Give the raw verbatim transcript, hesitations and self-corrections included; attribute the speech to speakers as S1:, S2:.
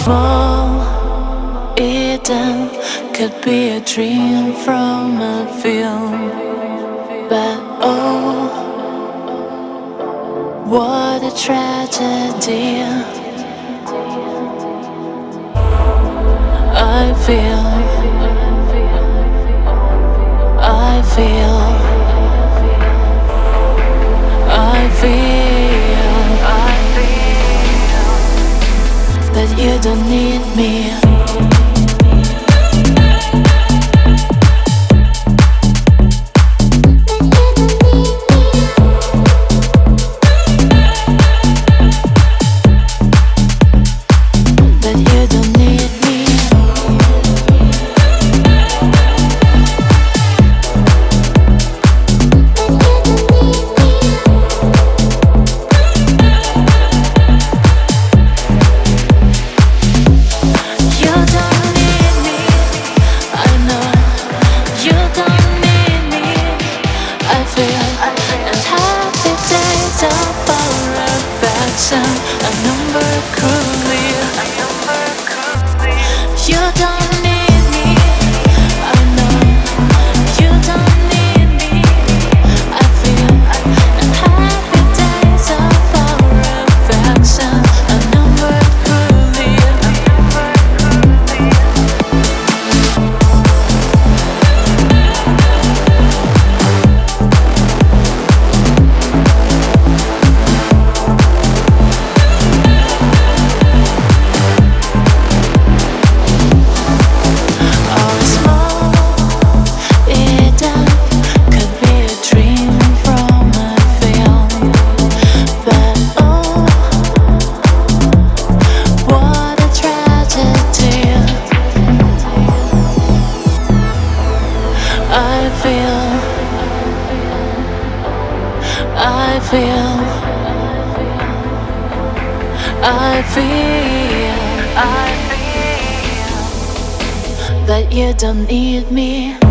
S1: small Eden could be a dream from a film, but oh, what a tragedy. I feel, I feel, I feel, I feel that you don't need me. A number cruelly. You don't need me. I know you don't need me. I feel and happy days of our affection. A number cruelly. I feel, I feel, I feel, I feel that you don't need me.